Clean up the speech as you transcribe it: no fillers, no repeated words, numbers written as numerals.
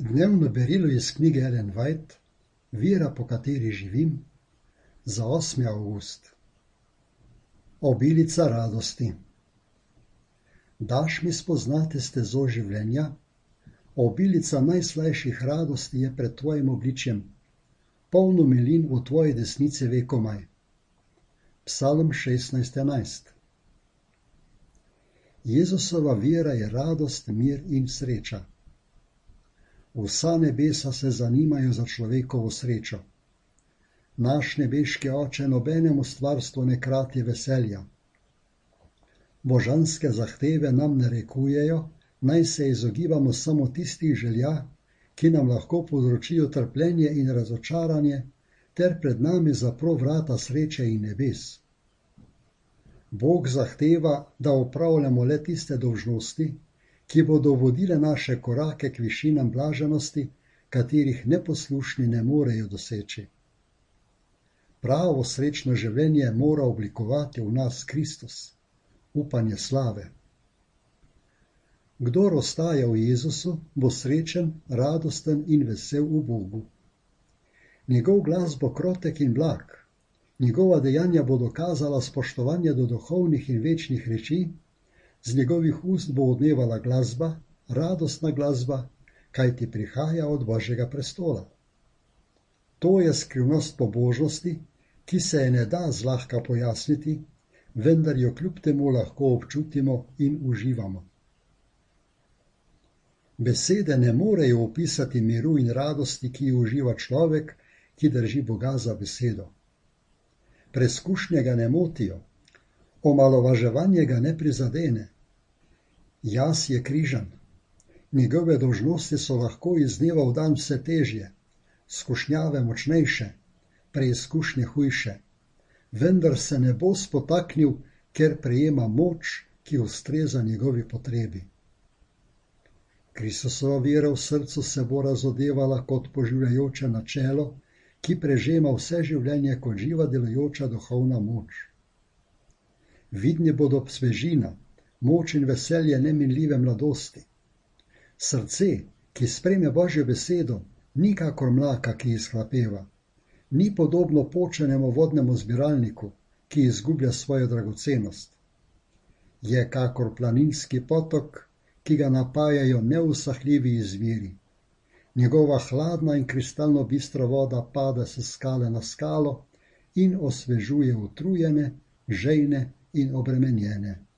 Dnevno berilo iz knjige Ellen White, Vera, po kateri živim, za 8. avgust. Obilica radosti. Daš mi spoznati stezo življenja, obilica najslajših radosti je pred tvojim obličjem, polno milin v tvoji desnici vekomaj. Psalm 16:11. Jezusova vera je radost, mir in sreča. Vsa nebesa se zanimajo za človekovo srečo. Naš nebeški Oče nobenemu stvarstvu ne krati veselja. Božanske zahteve nam narekujejo, naj se izogibamo samo tistih želja, ki nam lahko povzročijo trpljenje in razočaranje, ter pred nami zapro vrata sreče in nebes. Bog zahteva, da opravljamo le tiste dolžnosti, ki bodo vodile naše korake k višinam blaženosti, katerih neposlušni ne morejo doseči. Pravo srečno življenje mora oblikovati v nas Kristus, upanje slave. Kdor ostaja v Jezusu, bo srečen, radosten in vesel v Bogu. Njegov glas bo krotek in blag, njegova dejanja bodo kazala spoštovanje do duhovnih in večnih reči, z njegovih ust bo odmevala glasba, radostna glasba, kajti prihaja od Božjega prestola. To je skrivnost pobožnosti, ki se je ne da zlahka pojasniti, vendar jo kljub temu lahko občutimo in uživamo. Besede ne morejo opisati miru in radosti, ki jo uživa človek, ki drži Boga za besedo. Preskušnje ga ne motijo, omalovaževanje ga ne prizadene. Jaz je križan, njegove dolžnosti so lahko iz dneva v dan vse težje, skušnjave močnejše, preizkušnje hujše, vendar se ne bo spotaknil, ker prejema moč, ki ustreza njegovi potrebi. Kristusova vera v srcu se bo razodevala kot poživljajoče načelo, ki prežema vse življenje kot živa delujoča duhovna moč. Vidni bodo svežina, moč in veselje neminljive mladosti. Srce, ki sprejme Božjo besedo, ni kakor mlaka, ki izhlapeva, ni podobno počenemu vodnemu zbiralniku, ki izgublja svojo dragocenost. Je kakor planinski potok, ki ga napajajo neusahljivi izviri. Njegova hladna in kristalno bistra voda pada s skale na skalo in osvežuje utrujene, žejne in obremenjene.